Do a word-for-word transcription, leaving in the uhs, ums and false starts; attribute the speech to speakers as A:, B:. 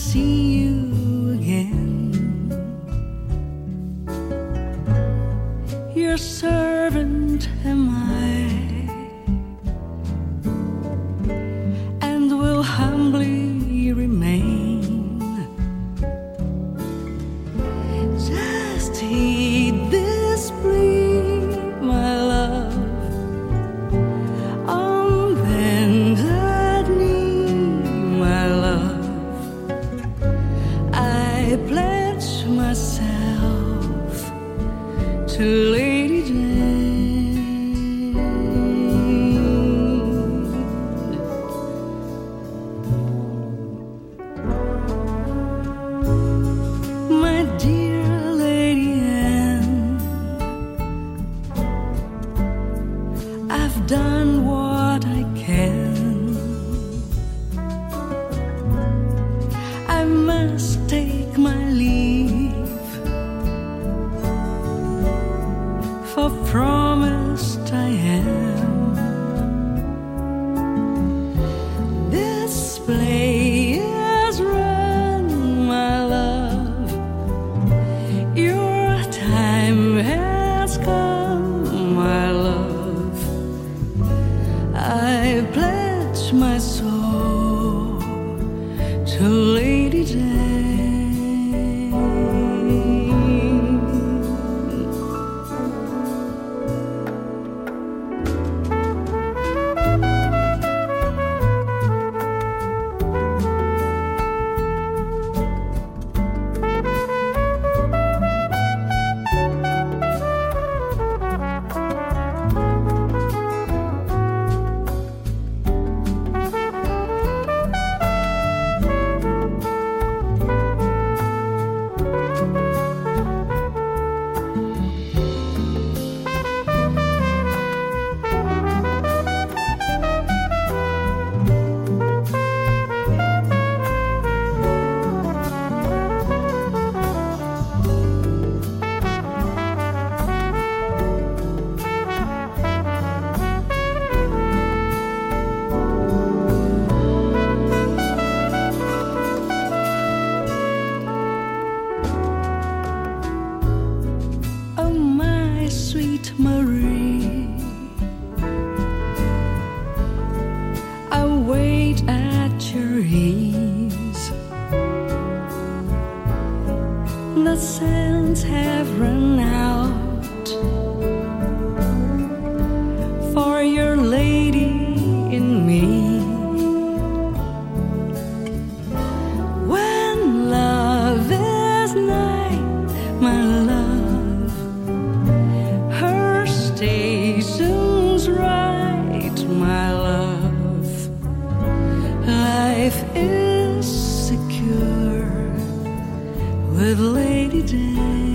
A: see you again. Your servant am I, and will humbly remain. Just heed this plea, my love, on bended knee, my love. I pledge myself to Lady Jane. My dear Lady Anne, I've done what I can. I must take my leave, for promised I am. This play is run, my love. Your time has come, my love. I pledge my soul to Lady Jane. Oh, my sweet Marie, I wait at your ease. The sands have run out for your lady in me. When love is nigh, my love, her station's right, my love. Life is secure with Lady Jane.